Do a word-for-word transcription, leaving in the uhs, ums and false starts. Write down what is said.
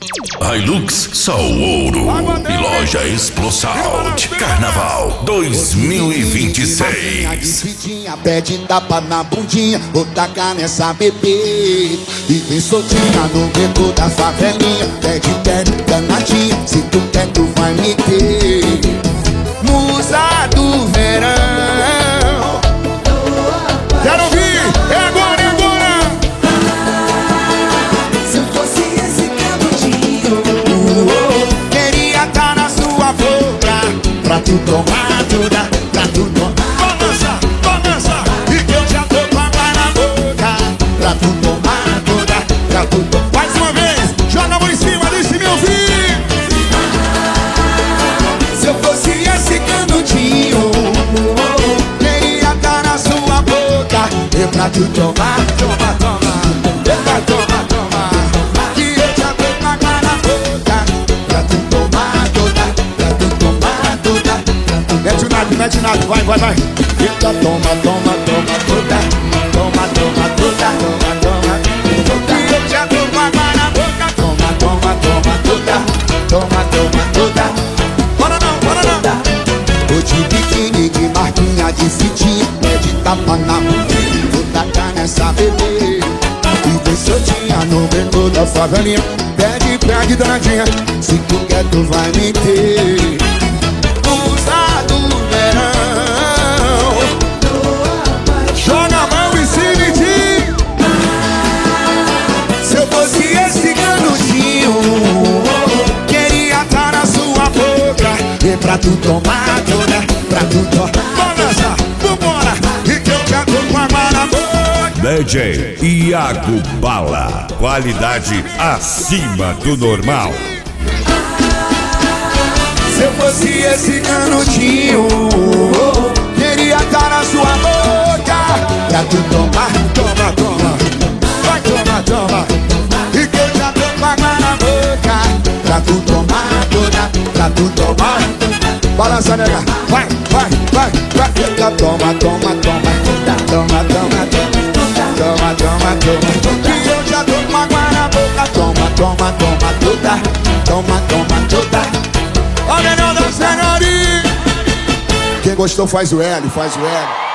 Hilux Sal Ouro e Loja Explosal de Carnaval dois mil e vinte e seis. Pede tapa na bundinha, vou tacar nessa bebê. E vem soltinha no beco da favelinha. Pede perto danadinha, se tu quer tu vai me ter. Musa do verão. Quero ouvir, é agora, é agora. Se eu fosse esse canudinho, queria tá na sua boca, pra tu tomar toda, pra tu tomar. Balança, balança. E que eu já tô com água na boca, pra tu tomar toda, pra tu tomar. Mais uma vez, joga a mão em cima, deixe me ouvir. Se eu fosse esse canudinho, queria tá na sua boca, e pra tu tomar, tomar, tomar, e pra tomar, tomar. Que eu já tô com água na boca, pra tu tomar toda, pra tu tomar toda, pra tu. Mete o nado, mete o nado, vai, vai, vai. Fica, toma, toma, toma toda, toma, toma toda, toma, toma, toda. Que eu já tô com água na boca, toma, toma, toma toda, toma, toma toda. Bora não, bora não. Tô de biquíni, de marquinha, de fitinha, pede tapa na bundinha, vou tacar nessa bebê. E vem soltinha no beco da favelinha, pede, pede danadinha, se tu quer tu vai me ter. Musa do verão. Joga a mão em cima e diz. Se eu fosse esse canudinho, queria tá na sua boca, e pra tu tomar toda, pra tu tomar. Balança, vambora. E que eu já tô com água na boca. D J Iago Bala, qualidade acima do normal. Se eu fosse esse canudinho, queria tá na sua boca, pra tu tomar, toma, toma, vai tomar, toma. E que eu já tô com água na boca, pra tu tomar toda, pra tu tomar. Balança, nega, vai, vai, vai, vai. Fica, toma, toma, toma, toma, toma, toma, toma, toma, toma. E eu já tô com água na boca, toma, toma, toma toda, toma, toma toda. Ó, melhor da Senhora. Quem gostou faz o L, faz o L.